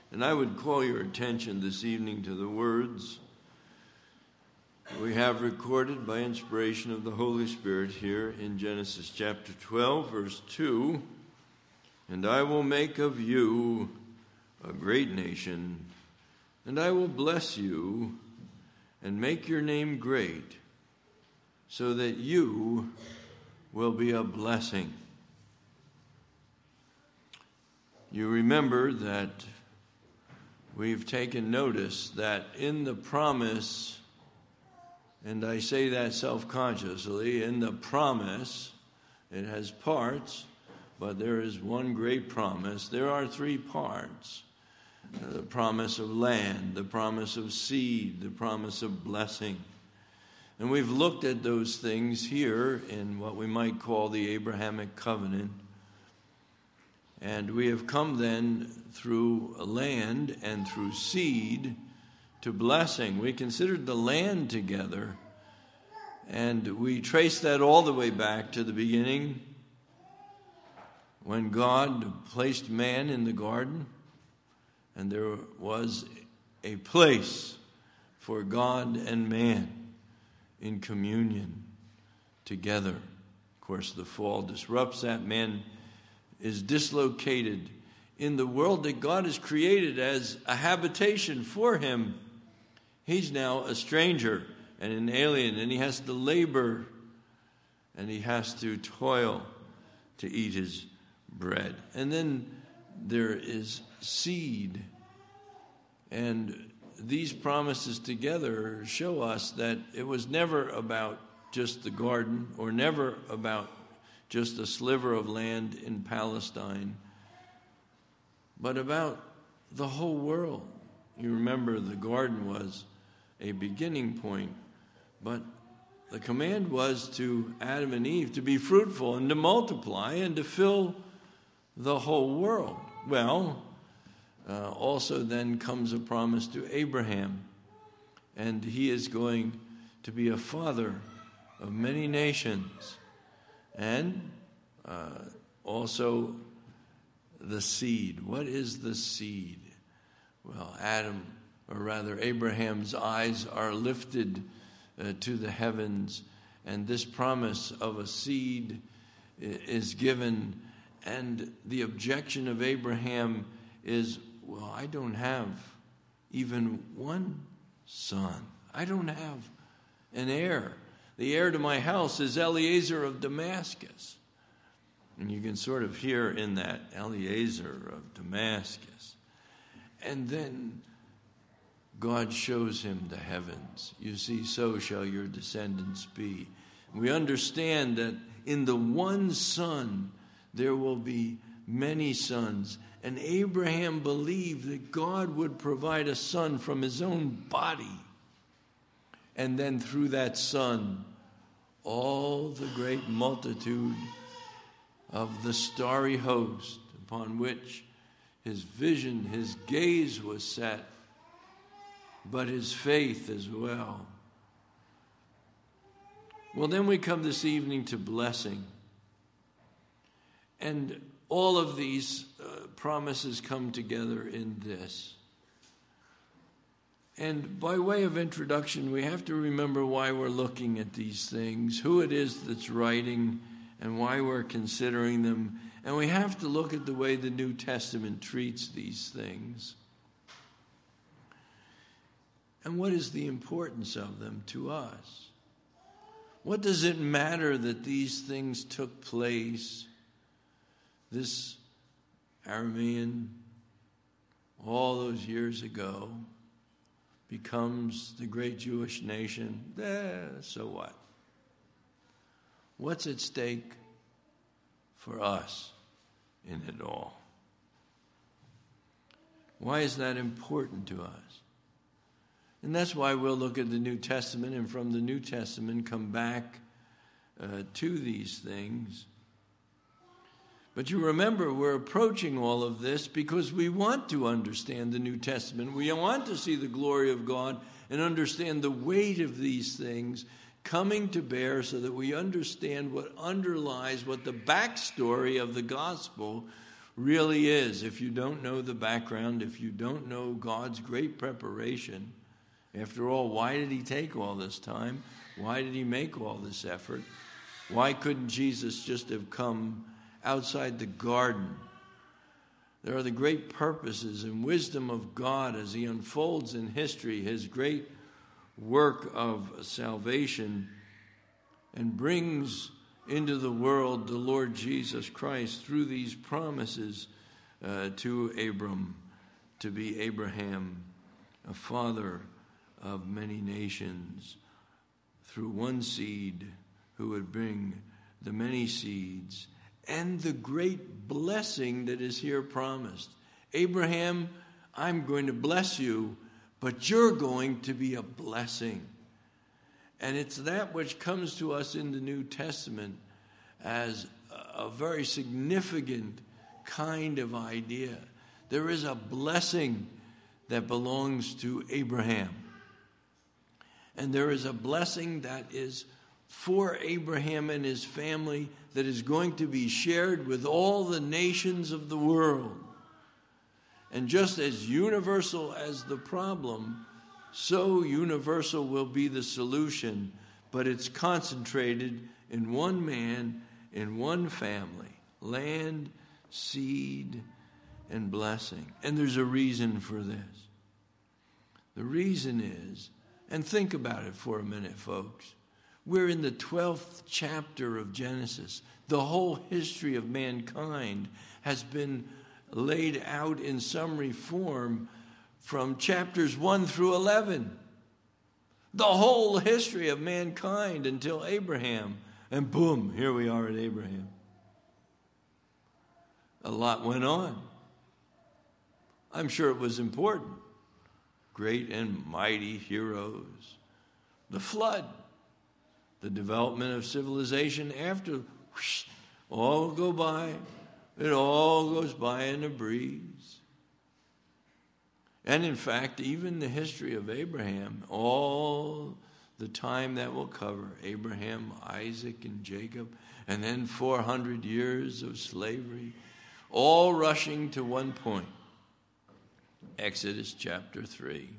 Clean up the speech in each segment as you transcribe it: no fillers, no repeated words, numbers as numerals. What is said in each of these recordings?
And I would call your attention this evening to the words we have recorded by inspiration of the Holy Spirit here in Genesis chapter 12, verse 2. And I will make of you a great nation, and I will bless you and make your name great, so that you will be a blessing. You remember that we've taken notice that in the promise, and I say that self-consciously, in the promise, it has parts, but there is one great promise. There are three parts: the promise of land, the promise of seed, the promise of blessing. And we've looked at those things here in what we might call the Abrahamic covenant. And we have come then through land and through seed to blessing. We considered the land together, and we traced that all the way back to the beginning when God placed man in the garden, and there was a place for God and man in communion together. Of course, the fall disrupts that. Man is dislocated in the world that God has created as a habitation for him. He's now a stranger and an alien, and he has to labor and he has to toil to eat his bread. And then there is seed. And these promises together show us that it was never about just the garden, or never about just a sliver of land in Palestine, but about the whole world. You remember the garden was a beginning point, but the command was to Adam and Eve to be fruitful and to multiply and to fill the whole world. Well, also then comes a promise to Abraham, and he is going to be a father of many nations. And also the seed. What is the seed? Well, Abraham's eyes are lifted to the heavens, and this promise of a seed is given. And the objection of Abraham is, well, I don't have even one son. I don't have an heir. The heir to my house is Eliezer of Damascus. And you can sort of hear in that, Eliezer of Damascus. And then God shows him the heavens. You see, so shall your descendants be. We understand that in the one son, there will be many sons. And Abraham believed that God would provide a son from his own body. And then through that son, all the great multitude of the starry host upon which his vision, his gaze was set, but his faith as well. Well, then we come this evening to blessing. And all of these promises come together in this. And by way of introduction, we have to remember why we're looking at these things, who it is that's writing, and why we're considering them. And we have to look at the way the New Testament treats these things. And what is the importance of them to us? What does it matter that these things took place? This Aramean, all those years ago, becomes the great Jewish nation. So what? What's at stake for us in it all? Why is that important to us? And that's why we'll look at the New Testament, and from the New Testament come back to these things. But you remember, we're approaching all of this because we want to understand the New Testament. We want to see the glory of God and understand the weight of these things coming to bear, so that we understand what underlies, what the backstory of the gospel really is, if you don't know the background, if you don't know God's great preparation. After all, why did he take all this time? Why did he make all this effort? Why couldn't Jesus just have come outside the garden? There are the great purposes and wisdom of God as he unfolds in history his great work of salvation and brings into the world the Lord Jesus Christ through these promises to Abram, to be Abraham, a father of many nations, through one seed who would bring the many seeds, and the great blessing that is here promised. Abraham, I'm going to bless you, but you're going to be a blessing. And it's that which comes to us in the New Testament as a very significant kind of idea. There is a blessing that belongs to Abraham. And there is a blessing that is for Abraham and his family that is going to be shared with all the nations of the world. And just as universal as the problem, so universal will be the solution, but it's concentrated in one man, in one family, land, seed, and blessing. And there's a reason for this. The reason is, and think about it for a minute, folks, we're in the 12th chapter of Genesis. The whole history of mankind has been laid out in summary form from chapters 1 through 11. The whole history of mankind until Abraham. And boom, here we are at Abraham. A lot went on. I'm sure it was important. Great and mighty heroes. The flood. The development of civilization after, whoosh, all go by. It all goes by in a breeze. And in fact, even the history of Abraham, all the time that will cover, Abraham, Isaac, and Jacob, and then 400 years of slavery, all rushing to one point. Exodus chapter 3.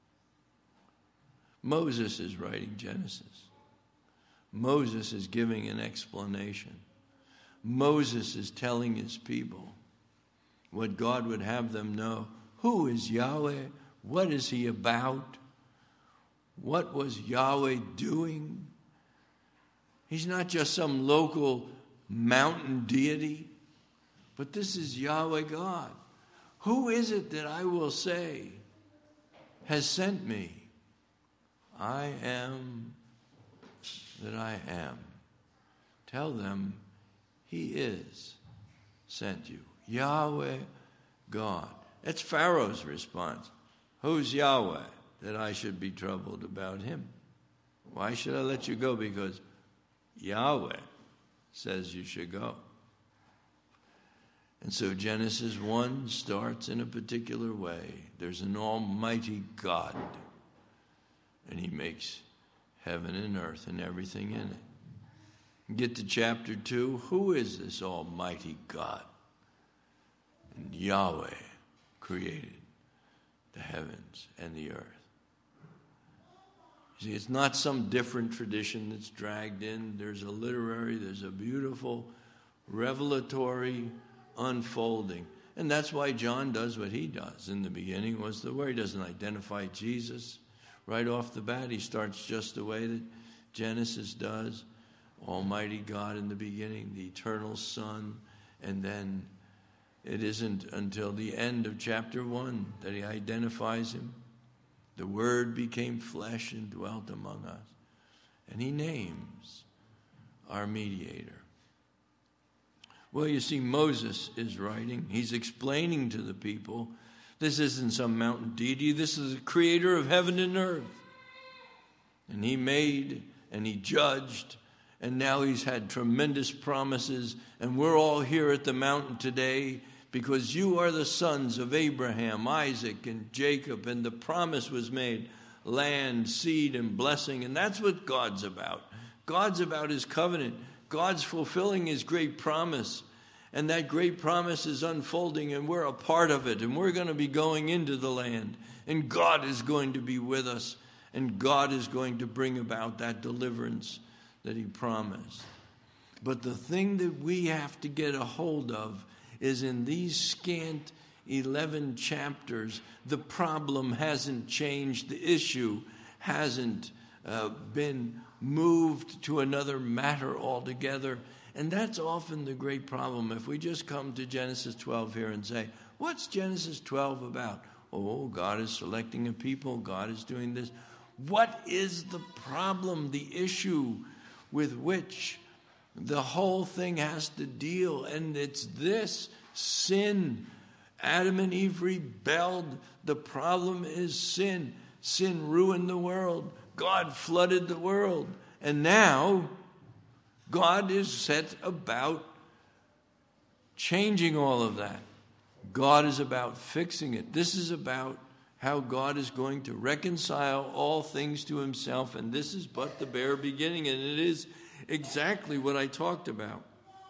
Moses is writing Genesis. Moses is giving an explanation. Moses is telling his people what God would have them know. Who is Yahweh? What is he about? What was Yahweh doing? He's not just some local mountain deity, but this is Yahweh God. Who is it that I will say has sent me? I am that I am. Tell them he is sent you. Yahweh God. That's Pharaoh's response. Who's Yahweh that I should be troubled about him? Why should I let you go? Because Yahweh says you should go. And so Genesis 1 starts in a particular way. There's an almighty God, and he makes heaven and earth and everything in it. Get to chapter 2. Who is this almighty God? And Yahweh created the heavens and the earth. You see, it's not some different tradition that's dragged in. There's a literary, there's a beautiful, revelatory unfolding. And that's why John does what he does. In the beginning was the Word. He doesn't identify Jesus right off the bat. He starts just the way that Genesis does. Almighty God in the beginning, the eternal Son, and then it isn't until the end of chapter 1 that he identifies him. The Word became flesh and dwelt among us. And he names our mediator. Well, you see, Moses is writing. He's explaining to the people, this isn't some mountain deity. This is the creator of heaven and earth. And he made and he judged. And now he's had tremendous promises. And we're all here at the mountain today because you are the sons of Abraham, Isaac, and Jacob. And the promise was made, land, seed, and blessing. And that's what God's about. God's about his covenant. God's fulfilling his great promise. And that great promise is unfolding, and we're a part of it, and we're going to be going into the land, and God is going to be with us, and God is going to bring about that deliverance that he promised. But the thing that we have to get a hold of is in these scant 11 chapters, the problem hasn't changed, the issue hasn't been moved to another matter altogether. And that's often the great problem. If we just come to Genesis 12 here and say, what's Genesis 12 about? Oh, God is selecting a people. God is doing this. What is the problem, the issue with which the whole thing has to deal? And it's this: sin. Adam and Eve rebelled. The problem is sin. Sin ruined the world. God flooded the world. And now God is set about changing all of that. God is about fixing it. This is about how God is going to reconcile all things to himself, and this is but the bare beginning, and it is exactly what I talked about.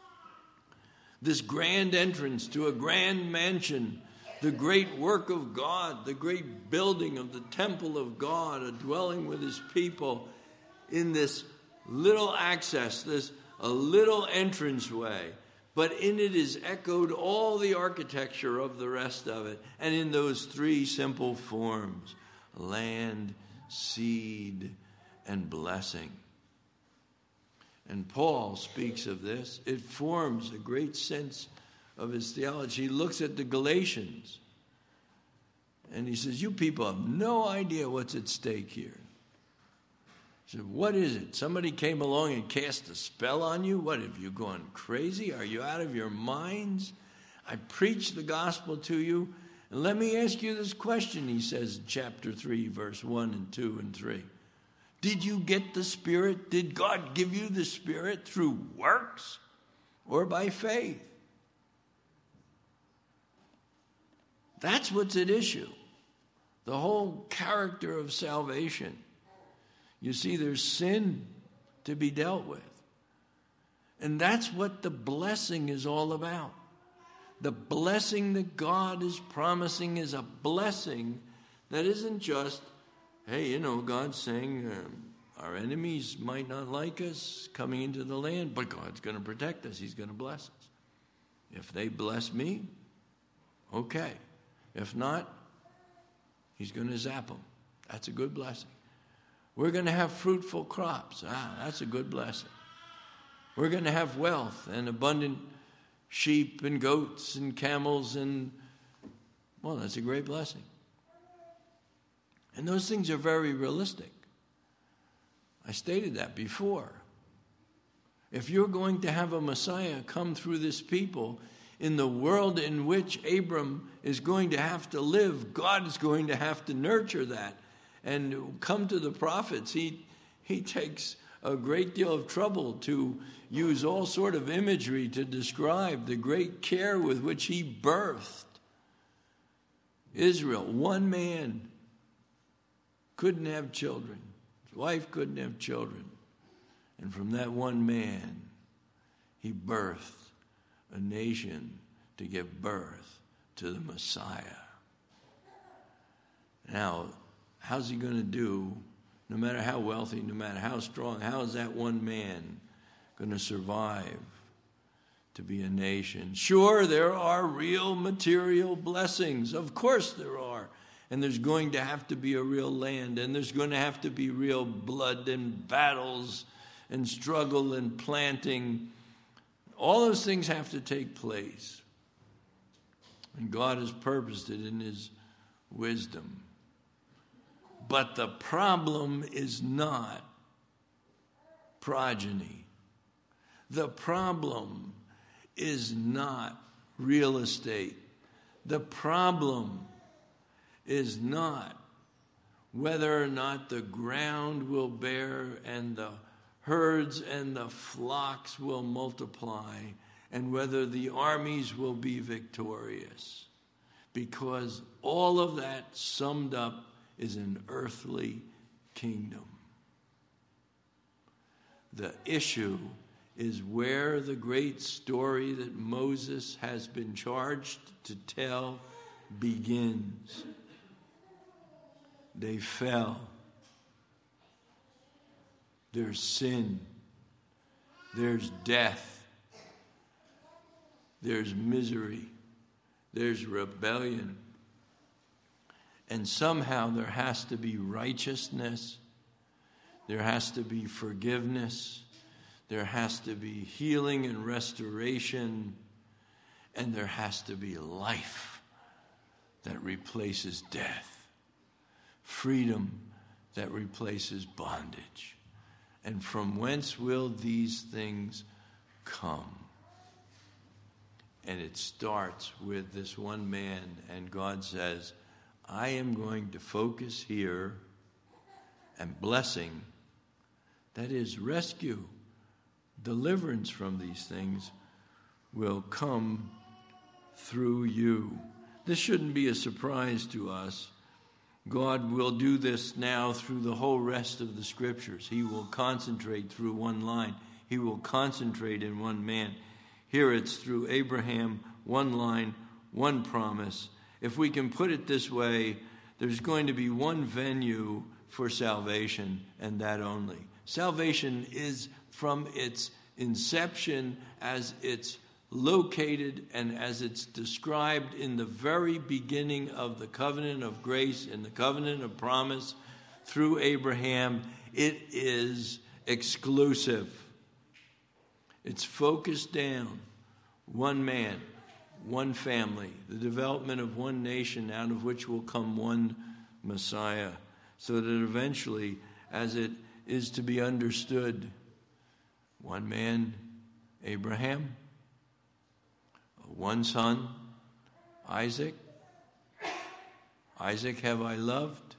This grand entrance to a grand mansion, the great work of God, the great building of the temple of God, a dwelling with his people in this little access, a little entranceway, but in it is echoed all the architecture of the rest of it, and in those three simple forms: land, seed, and blessing. And Paul speaks of this. It forms a great sense of his theology. He looks at the Galatians, and he says, you people have no idea what's at stake here. He said, what is it? Somebody came along and cast a spell on you? What, have you gone crazy? Are you out of your minds? I preached the gospel to you. And let me ask you this question, he says in chapter 3, verse 1 and 2 and 3. Did you get the Spirit? Did God give you the Spirit through works or by faith? That's what's at issue. The whole character of salvation. You see, there's sin to be dealt with. And that's what the blessing is all about. The blessing that God is promising is a blessing that isn't just, hey, God's saying our enemies might not like us coming into the land, but God's going to protect us. He's going to bless us. If they bless me, okay. If not, he's going to zap them. That's a good blessing. We're going to have fruitful crops. That's a good blessing. We're going to have wealth and abundant sheep and goats and camels that's a great blessing. And those things are very realistic. I stated that before. If you're going to have a Messiah come through this people in the world in which Abram is going to have to live, God is going to have to nurture that. And come to the prophets, he takes a great deal of trouble to use all sort of imagery to describe the great care with which he birthed Israel. One man couldn't have children. His wife couldn't have children. And from that one man, he birthed a nation to give birth to the Messiah. Now, how's he going to do, no matter how wealthy, no matter how strong, how is that one man going to survive to be a nation? Sure, there are real material blessings. Of course there are. And there's going to have to be a real land, and there's going to have to be real blood and battles and struggle and planting. All those things have to take place. And God has purposed it in his wisdom. But the problem is not progeny. The problem is not real estate. The problem is not whether or not the ground will bear and the herds and the flocks will multiply and whether the armies will be victorious. Because all of that summed up is an earthly kingdom. The issue is where the great story that Moses has been charged to tell begins. They fell. There's sin. There's death. There's misery. There's rebellion. And somehow there has to be righteousness. There has to be forgiveness. There has to be healing and restoration. And there has to be life that replaces death. Freedom that replaces bondage. And from whence will these things come? And it starts with this one man, and God says, I am going to focus here, and blessing, that is rescue, deliverance from these things, will come through you. This shouldn't be a surprise to us. God will do this now through the whole rest of the scriptures. He will concentrate through one line. He will concentrate in one man. Here it's through Abraham, one line, one promise. If we can put it this way, there's going to be one venue for salvation, and that only. Salvation is from its inception, as it's located and as it's described in the very beginning of the covenant of grace and the covenant of promise through Abraham. It is exclusive. It's focused down. One man, one family, the development of one nation out of which will come one Messiah, so that eventually, as it is to be understood, one man, Abraham, one son, Isaac. Isaac have I loved.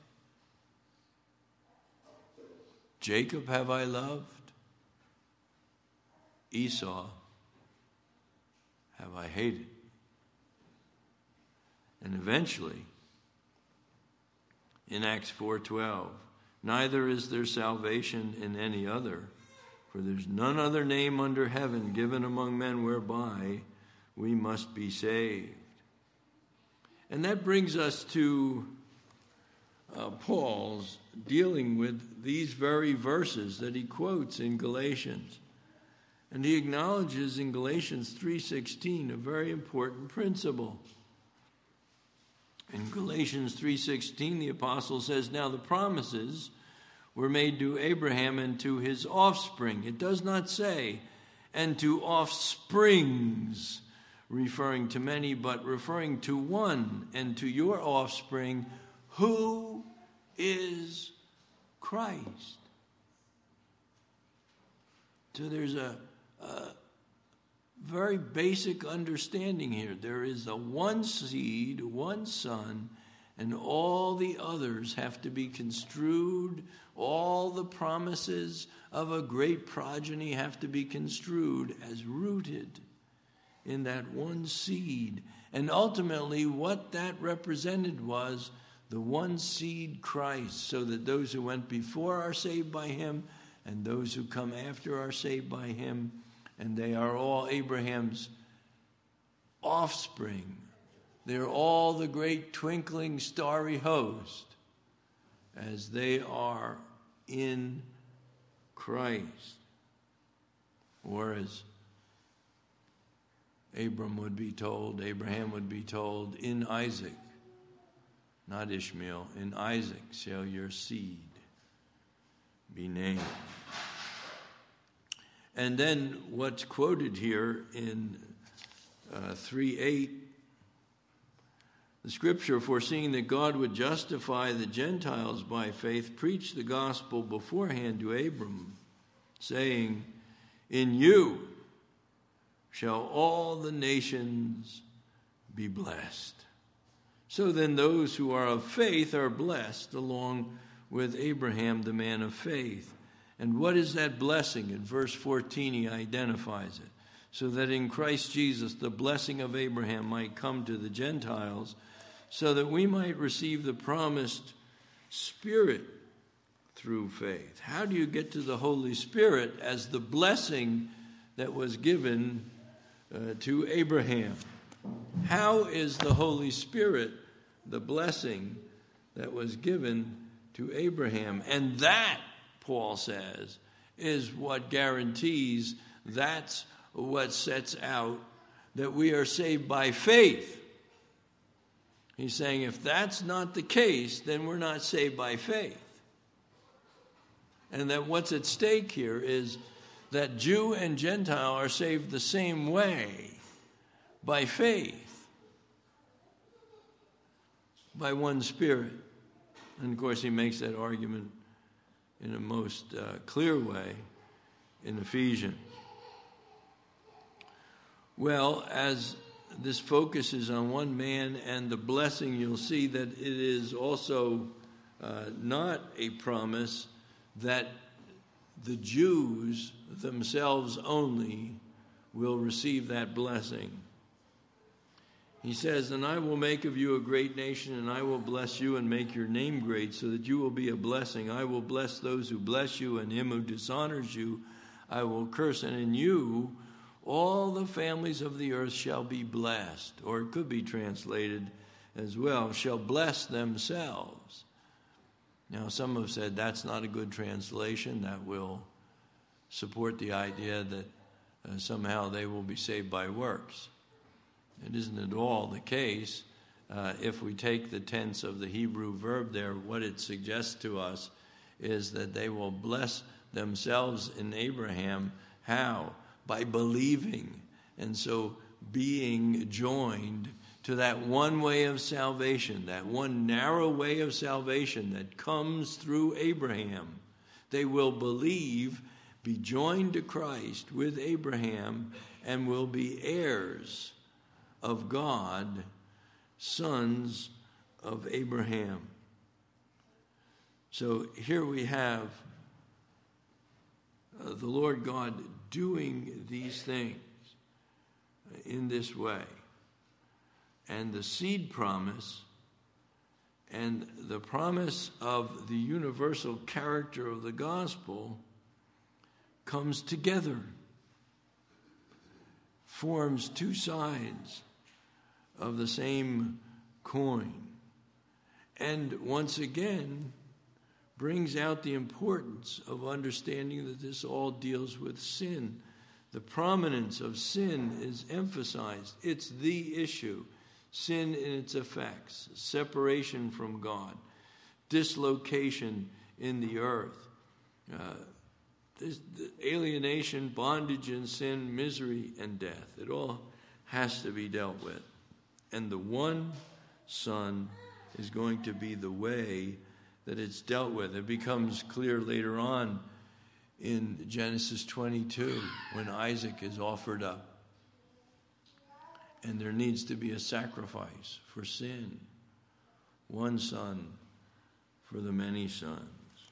Jacob have I loved. Esau have I hated. And eventually, in Acts 4:12, neither is there salvation in any other, for there's none other name under heaven given among men whereby we must be saved. And that brings us to Paul's dealing with these very verses that he quotes in Galatians. And he acknowledges in Galatians 3:16 a very important principle. In Galatians 3:16, the apostle says, now the promises were made to Abraham and to his offspring. It does not say, and to offsprings, referring to many, but referring to one, and to your offspring, who is Christ. So there's a very basic understanding here. There is a one seed, one son, and all the others have to be construed. All the promises of a great progeny have to be construed as rooted in that one seed. And ultimately what that represented was the one seed, Christ, so that those who went before are saved by him, and those who come after are saved by him, and they are all Abraham's offspring. They're all the great twinkling starry host, as they are in Christ. Or as Abraham would be told, in Isaac, not Ishmael, in Isaac shall your seed be named. And then what's quoted here in 3:8, the scripture, foreseeing that God would justify the Gentiles by faith, preached the gospel beforehand to Abram, saying, in you shall all the nations be blessed. So then those who are of faith are blessed along with Abraham, the man of faith. And what is that blessing? In verse 14 he identifies it. So that in Christ Jesus the blessing of Abraham might come to the Gentiles, so that we might receive the promised Spirit through faith. How do you get to the Holy Spirit as the blessing that was given to Abraham. How is the Holy Spirit the blessing that was given to Abraham? And that, Paul says, is what guarantees, that's what sets out that we are saved by faith. He's saying if that's not the case, then we're not saved by faith. And that what's at stake here is that Jew and Gentile are saved the same way, by faith, by one Spirit. And of course he makes that argument in a most clear way in Ephesians. Well, as this focuses on one man and the blessing, you'll see that it is also not a promise that the Jews themselves only will receive that blessing. He says, "And I will make of you a great nation, and I will bless you and make your name great, so that you will be a blessing. I will bless those who bless you, and him who dishonors you I will curse. And in you all the families of the earth shall be blessed." Or it could be translated as well, shall bless themselves. Now, some have said that's not a good translation. That will support the idea that somehow they will be saved by works. It isn't at all the case. If we take the tense of the Hebrew verb there, what it suggests to us is that they will bless themselves in Abraham. How? By believing, and so being joined to that one way of salvation, that one narrow way of salvation that comes through Abraham. They will believe, be joined to Christ with Abraham, and will be heirs of God, sons of Abraham. So here we have the Lord God doing these things in this way. And the seed promise and the promise of the universal character of the gospel comes together, forms two sides of the same coin, and once again brings out the importance of understanding that this all deals with sin. The prominence of sin is emphasized. It's the issue. Sin in its effects, separation from God, dislocation in the earth, alienation, bondage and sin, misery and death. It all has to be dealt with. And the one Son is going to be the way that it's dealt with. It becomes clear later on in Genesis 22 when Isaac is offered up. And there needs to be a sacrifice for sin. One son for the many sons.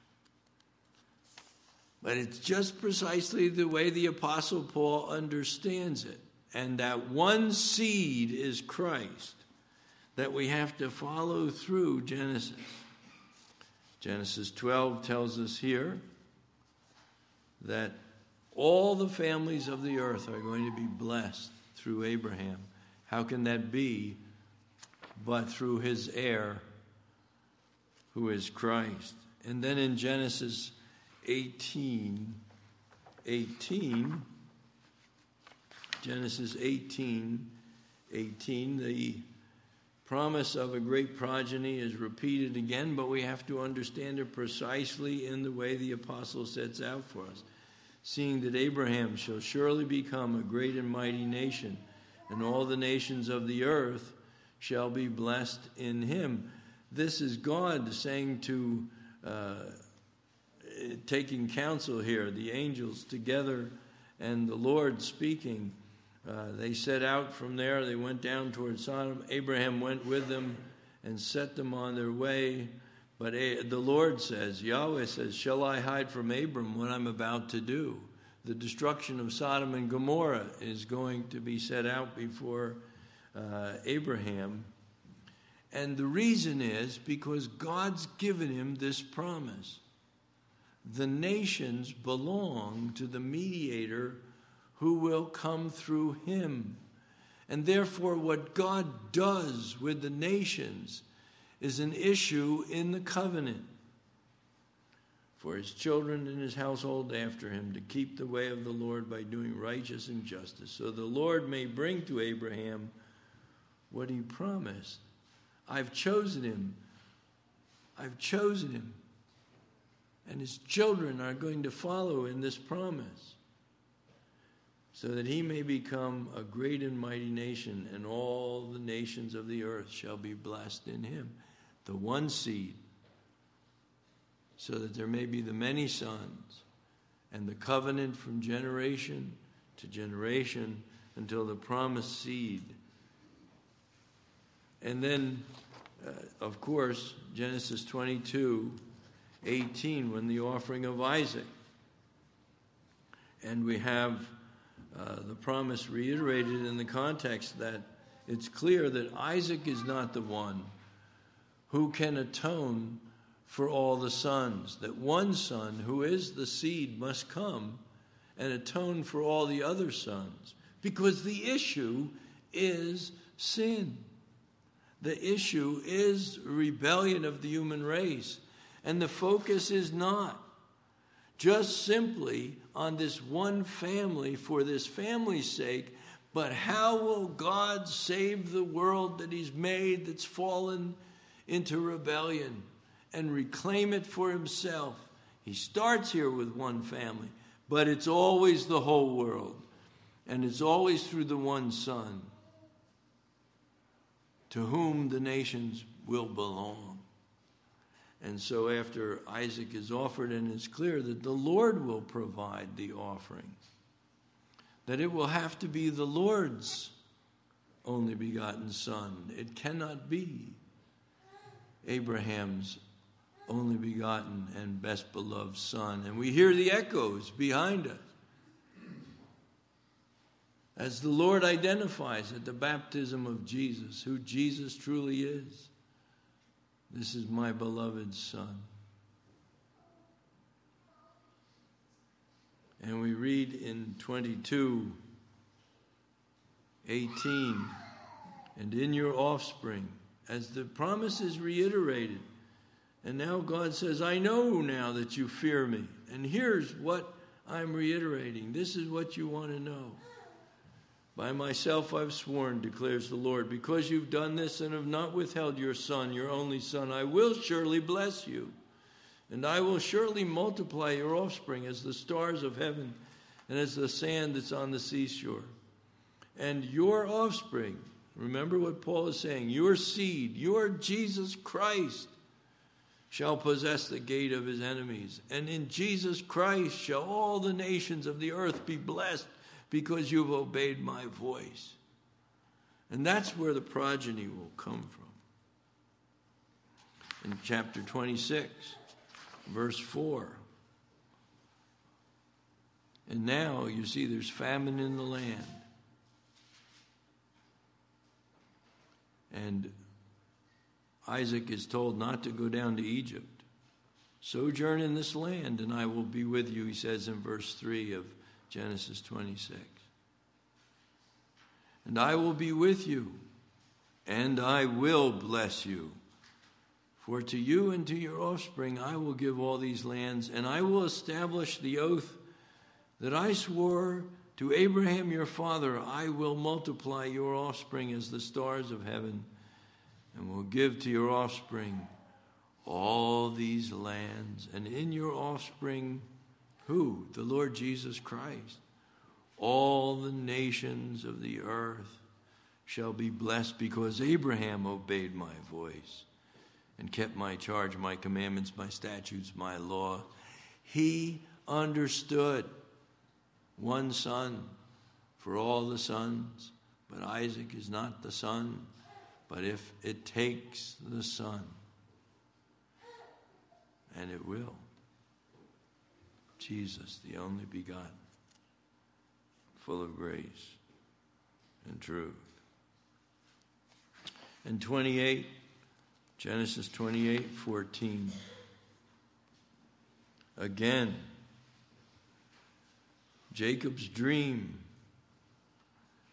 But it's just precisely the way the Apostle Paul understands it. And that one seed is Christ. That we have to follow through Genesis. Genesis 12 tells us here that all the families of the earth are going to be blessed through Abraham. How can that be but through his heir, who is Christ? And then in Genesis 18, Genesis 18, the promise of a great progeny is repeated again, but we have to understand it precisely in the way the apostle sets out for us. Seeing that Abraham shall surely become a great and mighty nation, and all the nations of the earth shall be blessed in him. This is God saying to, taking counsel here, the angels together and the Lord speaking. They set out from there. They went down toward Sodom. Abraham went with them and set them on their way. But the Lord says, Yahweh says, shall I hide from Abram what I'm about to do? The destruction of Sodom and Gomorrah is going to be set out before Abraham. And the reason is because God's given him this promise. The nations belong to the mediator who will come through him. And therefore, what God does with the nations is an issue in the covenant for his children and his household after him to keep the way of the Lord by doing righteous and justice, so the Lord may bring to Abraham what he promised. I've chosen him. I've chosen him. And his children are going to follow in this promise, so that he may become a great and mighty nation, and all the nations of the earth shall be blessed in him. The one seed, so that there may be the many sons, and the covenant from generation to generation until the promised seed. And then, of course, Genesis 22:18, when the offering of Isaac. And we have the promise reiterated in the context that it's clear that Isaac is not the one who can atone for all the sons, that one son, who is the seed, must come and atone for all the other sons, because the issue is sin. The issue is rebellion of the human race, and the focus is not just simply on this one family for this family's sake, but how will God save the world that he's made that's fallen into rebellion and reclaim it for himself. He starts here with one family, but it's always the whole world, and it's always through the one Son to whom the nations will belong. And so after Isaac is offered, and it's clear that the Lord will provide the offering, that it will have to be the Lord's only begotten Son. It cannot be Abraham's only begotten and best beloved Son. And we hear the echoes behind us as the Lord identifies at the baptism of Jesus who Jesus truly is. This is my beloved Son. And we read in 22:18, and in your offspring, as the promise is reiterated. And now God says, I know now that you fear me. And here's what I'm reiterating. This is what you want to know. By myself I've sworn, declares the Lord, because you've done this and have not withheld your son, your only son, I will surely bless you. And I will surely multiply your offspring as the stars of heaven and as the sand that's on the seashore. And your offspring, remember what Paul is saying, your seed, your Jesus Christ, shall possess the gate of his enemies. And in Jesus Christ shall all the nations of the earth be blessed, because you've obeyed my voice. And that's where the progeny will come from. In chapter 26, verse 4. And now, you see, there's famine in the land. And Isaac is told not to go down to Egypt. Sojourn in this land, and I will be with you, he says in verse 3 of Genesis 26. And I will be with you, and I will bless you. For to you and to your offspring I will give all these lands, and I will establish the oath that I swore to Abraham your father. I will multiply your offspring as the stars of heaven, and will give to your offspring all these lands. And in your offspring, who? The Lord Jesus Christ. All the nations of the earth shall be blessed, because Abraham obeyed my voice and kept my charge, my commandments, my statutes, my law. He understood one son for all the sons, but Isaac is not the son, but if it takes the son, and it will, Jesus, the only begotten, full of grace and truth. And 28, Genesis 28:14. Again, Jacob's dream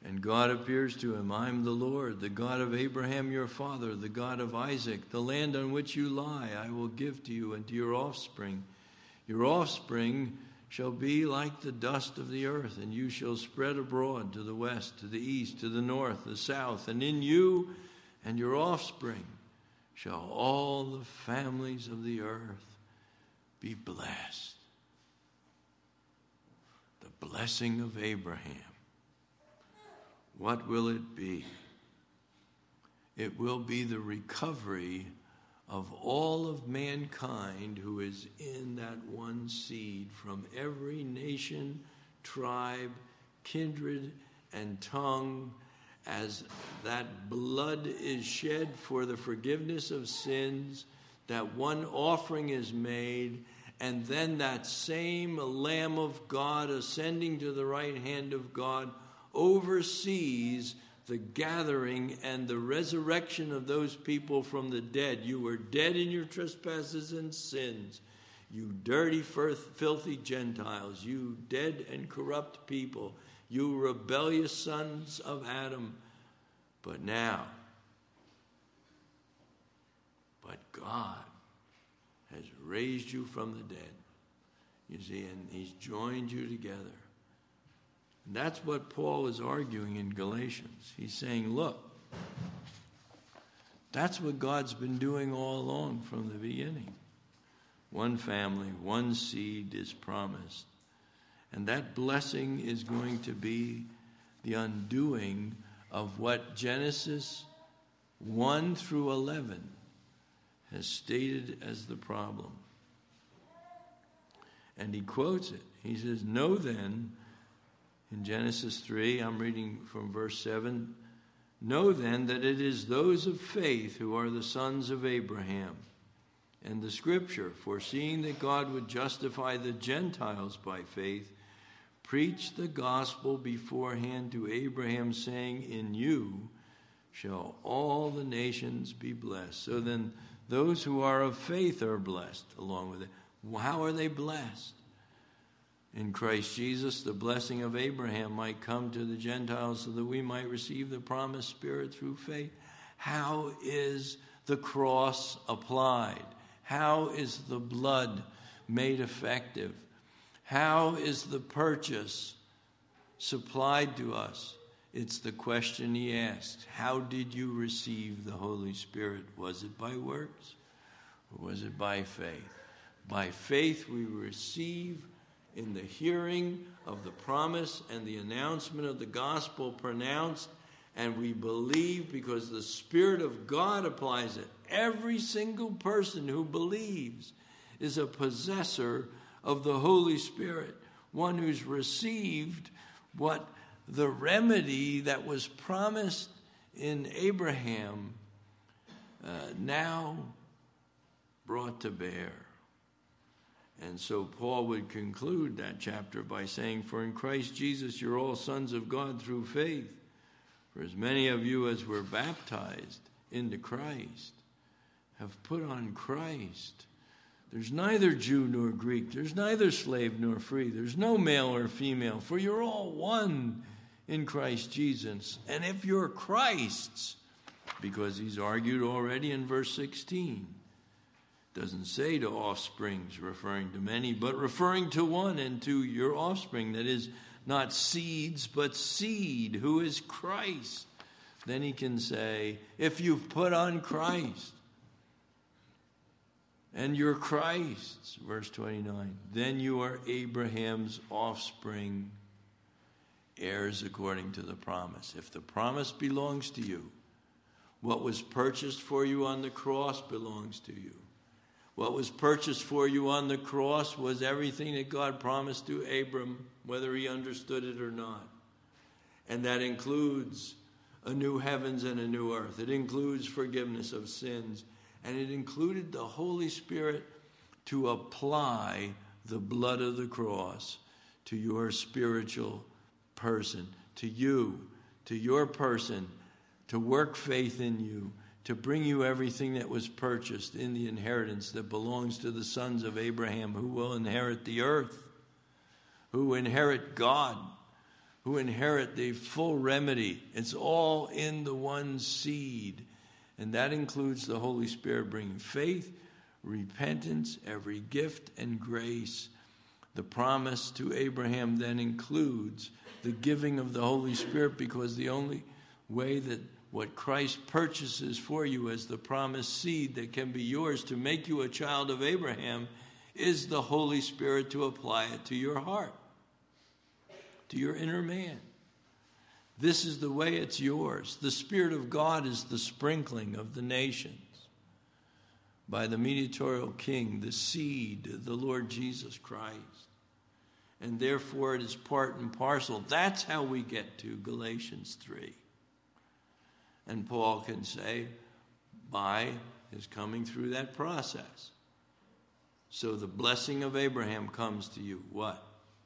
And God appears to him, I am the Lord, the God of Abraham your father, the God of Isaac. The land on which you lie I will give to you and to your offspring. Your offspring shall be like the dust of the earth, and you shall spread abroad to the west, to the east, to the north, the south. And in you and your offspring shall all the families of the earth be blessed. The blessing of Abraham. What will it be? It will be the recovery of all of mankind who is in that one seed, from every nation, tribe, kindred, and tongue, as that blood is shed for the forgiveness of sins, that one offering is made, and then that same Lamb of God ascending to the right hand of God oversees the gathering and the resurrection of those people from the dead. You were dead in your trespasses and sins, you dirty, filthy Gentiles, you dead and corrupt people, you rebellious sons of Adam. But God has raised you from the dead, you see, and he's joined you together. And that's what Paul is arguing in Galatians. He's saying, look, that's what God's been doing all along from the beginning. One family, one seed is promised. And that blessing is going to be the undoing of what Genesis 1 through 11 has stated as the problem. And he quotes it. He says, know then, in Genesis 3, I'm reading from verse 7, know then that it is those of faith who are the sons of Abraham. And the scripture, foreseeing that God would justify the Gentiles by faith, preached the gospel beforehand to Abraham, saying, in you shall all the nations be blessed. So then those who are of faith are blessed along with it. How are they blessed? In Christ Jesus, the blessing of Abraham might come to the Gentiles so that we might receive the promised Spirit through faith. How is the cross applied? How is the blood made effective? How is the purchase supplied to us? It's the question he asks. How did you receive the Holy Spirit? Was it by works or was it by faith? By faith we receive in the hearing of the promise and the announcement of the gospel pronounced, and we believe because the Spirit of God applies it. Every single person who believes is a possessor of the Holy Spirit, one who's received what the remedy that was promised in Abraham now brought to bear. And so Paul would conclude that chapter by saying, for in Christ Jesus you're all sons of God through faith. For as many of you as were baptized into Christ have put on Christ. There's neither Jew nor Greek. There's neither slave nor free. There's no male or female. For you're all one in Christ Jesus. And if you're Christ's, because he's argued already in verse 16, doesn't say to offsprings, referring to many, but referring to one, and to your offspring, that is not seeds, but seed, who is Christ. Then he can say, if you've put on Christ, and you're Christ's, verse 29, then you are Abraham's offspring, heirs according to the promise. If the promise belongs to you, what was purchased for you on the cross belongs to you. What was purchased for you on the cross was everything that God promised to Abram, whether he understood it or not. And that includes a new heavens and a new earth. It includes forgiveness of sins. And it included the Holy Spirit to apply the blood of the cross to your spiritual person, to you, to your person, to work faith in you, to bring you everything that was purchased in the inheritance that belongs to the sons of Abraham, who will inherit the earth, who inherit God, who inherit the full remedy. It's all in the one seed. And that includes the Holy Spirit bringing faith, repentance, every gift and grace. The promise to Abraham then includes the giving of the Holy Spirit, because the only way that what Christ purchases for you as the promised seed that can be yours to make you a child of Abraham is the Holy Spirit to apply it to your heart, to your inner man. This is the way it's yours. The Spirit of God is the sprinkling of the nations by the mediatorial King, the seed, the Lord Jesus Christ. And therefore it is part and parcel. That's how we get to Galatians 3. And Paul can say, by his coming through that process. So the blessing of Abraham comes to you. What?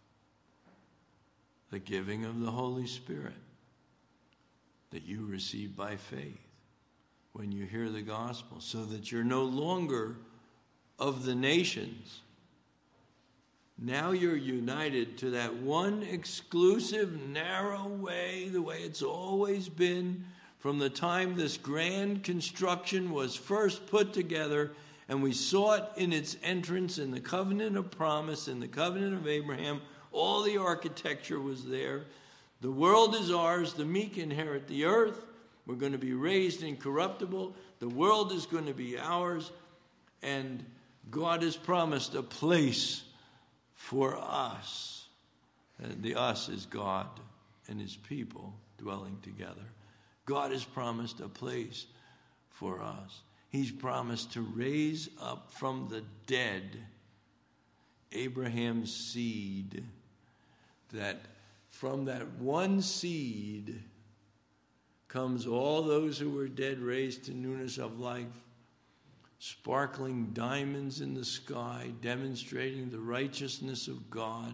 The giving of the Holy Spirit that you receive by faith when you hear the gospel, so that you're no longer of the nations. Now you're united to that one exclusive, narrow way, the way it's always been from the time this grand construction was first put together, and we saw it in its entrance in the covenant of promise, in the covenant of Abraham. All the architecture was there. The world is ours. The meek inherit the earth. We're going to be raised incorruptible. The world is going to be ours. And God has promised a place for us. And the us is God and his people dwelling together. God has promised a place for us. He's promised to raise up from the dead Abraham's seed, that from that one seed comes all those who were dead raised to newness of life, sparkling diamonds in the sky, demonstrating the righteousness of God.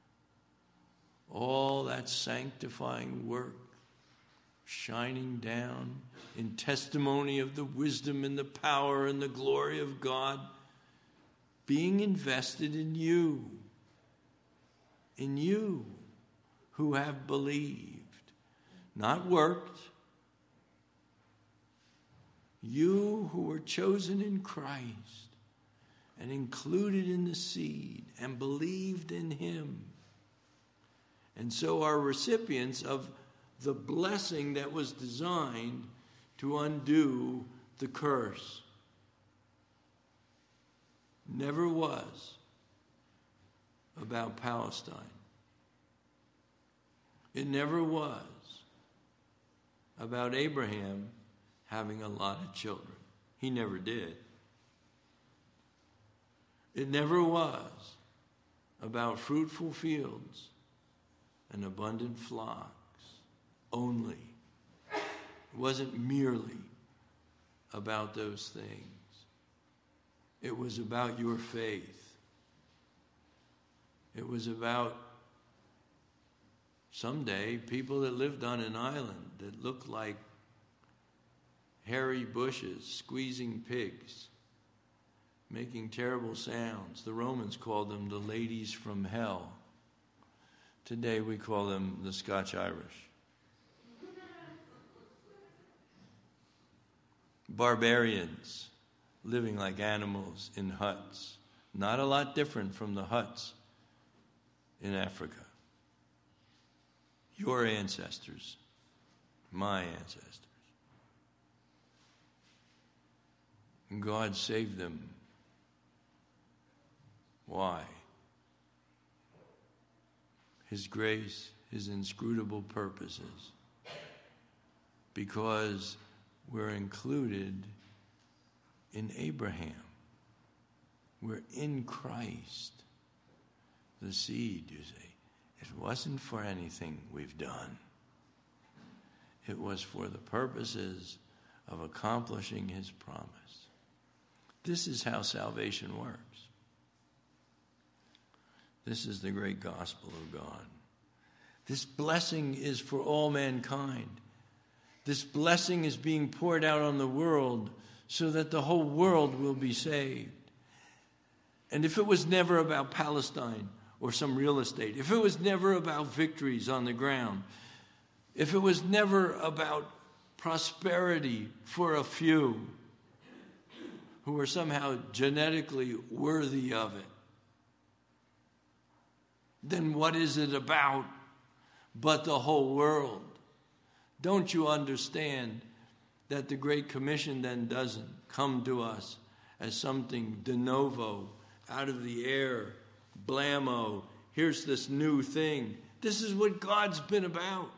All that sanctifying work shining down in testimony of the wisdom and the power and the glory of God being invested in you who have believed, not worked. You who were chosen in Christ and included in the seed and believed in him, and so are recipients of the blessing that was designed to undo the curse. Never was about Palestine. It never was about Abraham having a lot of children. He never did. It never was about fruitful fields and abundant flocks only. It wasn't merely about those things. It was about your faith. It was about someday people that lived on an island that looked like hairy bushes, squeezing pigs, making terrible sounds. The Romans called them the ladies from hell. Today we call them the Scotch-Irish. Barbarians living like animals in huts. Not a lot different from the huts in Africa. Your ancestors, my ancestors. And God saved them. Why? His grace, his inscrutable purposes. Because we're included in Abraham. We're in Christ. The seed, you see. It wasn't for anything we've done. It was for the purposes of accomplishing his promise. This is how salvation works. This is the great gospel of God. This blessing is for all mankind. This blessing is being poured out on the world so that the whole world will be saved. And if it was never about Palestine, or some real estate, if it was never about victories on the ground, if it was never about prosperity for a few who are somehow genetically worthy of it, then what is it about but the whole world? Don't you understand that the Great Commission then doesn't come to us as something de novo, out of the air, blammo, here's this new thing. This is what God's been about.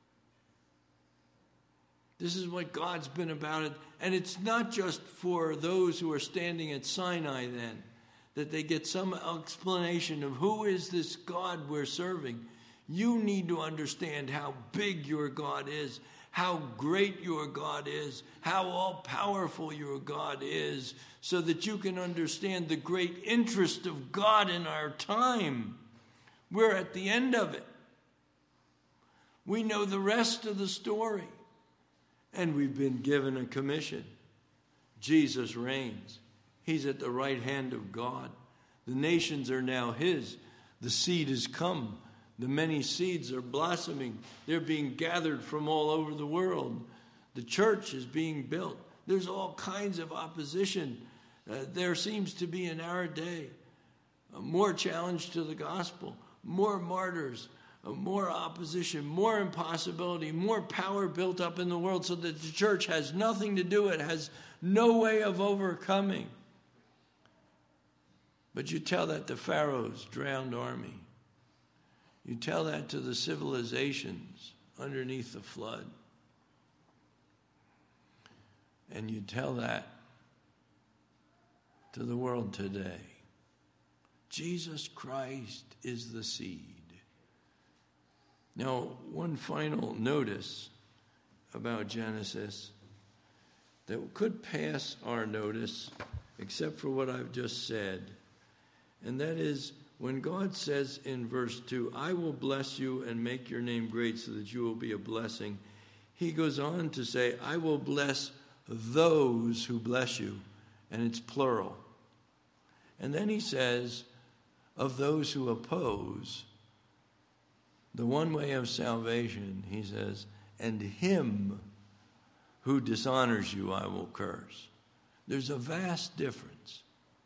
This is what God's been about. And it's not just for those who are standing at Sinai then, that they get some explanation of who is this God we're serving. You need to understand how big your God is, how great your God is, how all-powerful your God is, so that you can understand the great interest of God in our time. We're at the end of it. We know the rest of the story. And we've been given a commission. Jesus reigns. He's at the right hand of God. The nations are now his. The seed has come. The many seeds are blossoming. They're being gathered from all over the world. The church is being built. There's all kinds of opposition. There seems to be in our day more challenge to the gospel, more martyrs, more opposition, more impossibility, more power built up in the world so that the church has nothing to do. It has no way of overcoming. But you tell that to Pharaoh's drowned army. You tell that to the civilizations underneath the flood. And you tell that to the world today. Jesus Christ is the seed. Now, one final notice about Genesis that could pass our notice, except for what I've just said, and that is when God says in verse 2, I will bless you and make your name great so that you will be a blessing. He goes on to say, I will bless those who bless you, and it's plural. And then he says, of those who oppose, the one way of salvation, he says, and him who dishonors you I will curse. There's a vast difference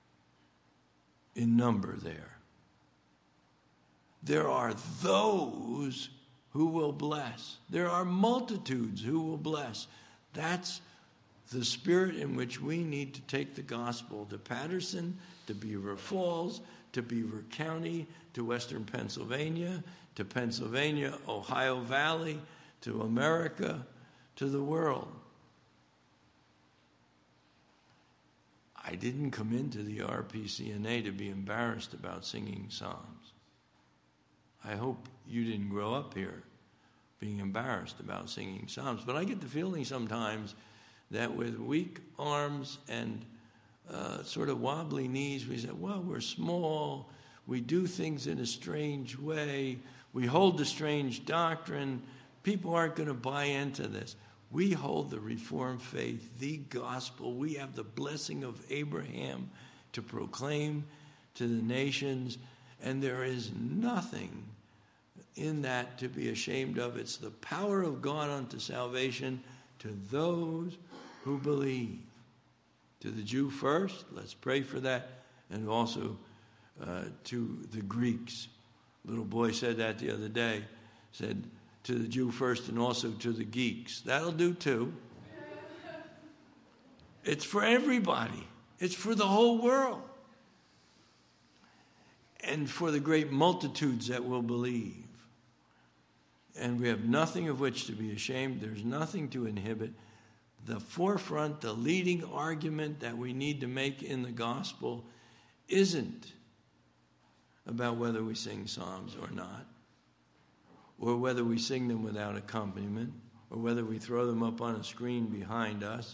in number there. There are those who will bless. There are multitudes who will bless. That's the spirit in which we need to take the gospel to Patterson, to Beaver Falls, to Beaver County, to Western Pennsylvania, to Pennsylvania, Ohio Valley, to America, to the world. I didn't come into the RPCNA to be embarrassed about singing psalms. I hope you didn't grow up here being embarrassed about singing psalms. But I get the feeling sometimes that with weak arms and sort of wobbly knees, we say, well, we're small, we do things in a strange way, we hold a strange doctrine, people aren't going to buy into this. We hold the Reformed faith, the gospel. We have the blessing of Abraham to proclaim to the nations, and there is nothing in that to be ashamed of. It's the power of God unto salvation to those who believe. To the Jew first, let's pray for that, and also to the Greeks. Little boy said that the other day, said to the Jew first and also to the geeks. That'll do too. It's for everybody. It's for the whole world. And for the great multitudes that will believe. And we have nothing of which to be ashamed. There's nothing to inhibit. The forefront, the leading argument that we need to make in the gospel isn't about whether we sing psalms or not, or whether we sing them without accompaniment, or whether we throw them up on a screen behind us.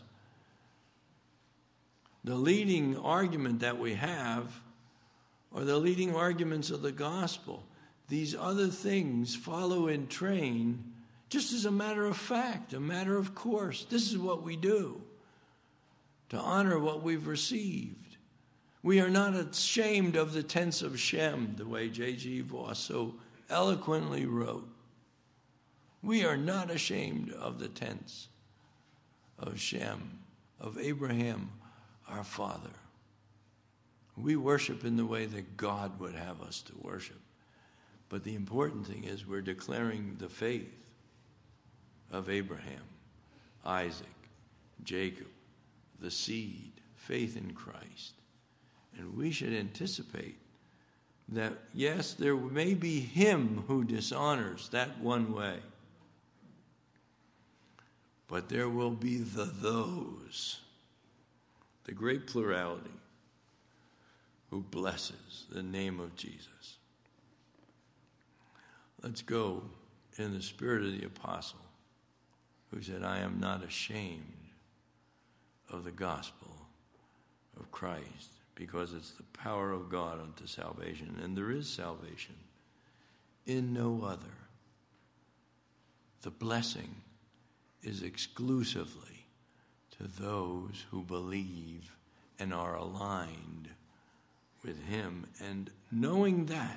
The leading argument that we have are the leading arguments of the gospel. These other things follow in train just as a matter of fact, a matter of course. This is what we do to honor what we've received. We are not ashamed of the tents of Shem, the way J.G. Voss so eloquently wrote. We are not ashamed of the tents of Shem, of Abraham, our father. We worship in the way that God would have us to worship. But the important thing is we're declaring the faith of Abraham, Isaac, Jacob, the seed, faith in Christ. And we should anticipate that, yes, there may be him who dishonors that one way, but there will be the those, the great plurality, who blesses the name of Jesus. Let's go in the spirit of the apostle who said, I am not ashamed of the gospel of Christ, because it's the power of God unto salvation. And there is salvation in no other. The blessing is exclusively to those who believe and are aligned with him. And knowing that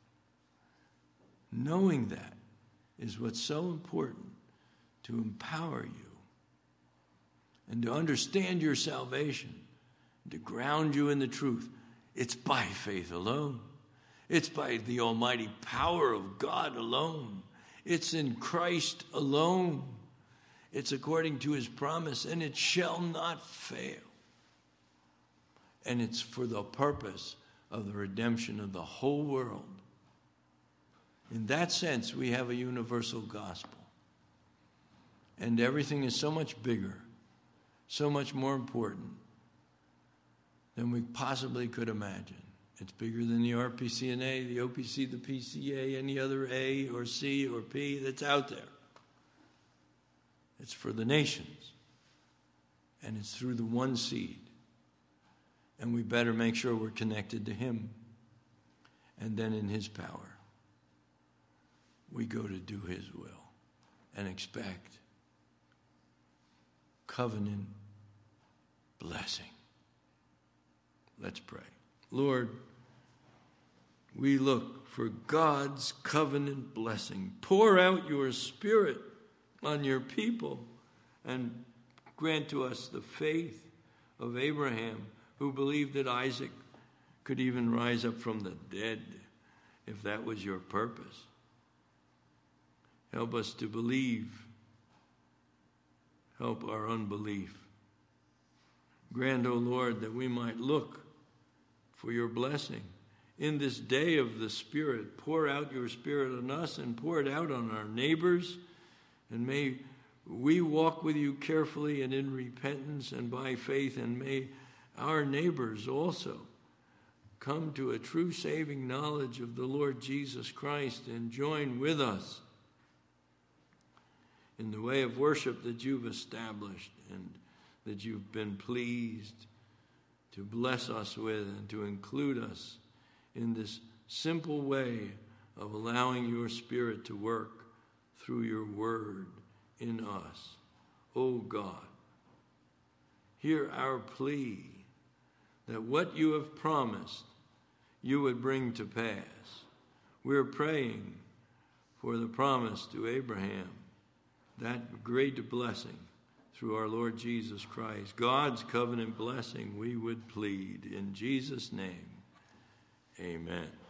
is what's so important, to empower you and to understand your salvation, to ground you in the truth. It's by faith alone. It's by the almighty power of God alone. It's in Christ alone. It's according to his promise, and it shall not fail. And it's for the purpose of the redemption of the whole world. In that sense, we have a universal gospel. And everything is so much bigger, so much more important than we possibly could imagine. It's bigger than the RPCNA, the OPC, the PCA, any other A or C or P that's out there. It's for the nations. And it's through the one seed. And we better make sure we're connected to him. And then in his power, we go to do his will and expect covenant blessing. Let's pray. Lord, we look for God's covenant blessing. Pour out your Spirit on your people and grant to us the faith of Abraham, who believed that Isaac could even rise up from the dead, if that was your purpose. Help us to believe. Help our unbelief. Grant, O Lord, that we might look for your blessing. In this day of the Spirit, pour out your Spirit on us and pour it out on our neighbors. And may we walk with you carefully and in repentance and by faith. And may our neighbors also come to a true saving knowledge of the Lord Jesus Christ and join with us in the way of worship that you've established and that you've been pleased to bless us with and to include us in this simple way of allowing your Spirit to work through your word in us. O God, hear our plea that what you have promised you would bring to pass. We're praying for the promise to Abraham, that great blessing through our Lord Jesus Christ. God's covenant blessing we would plead. In Jesus' name, amen.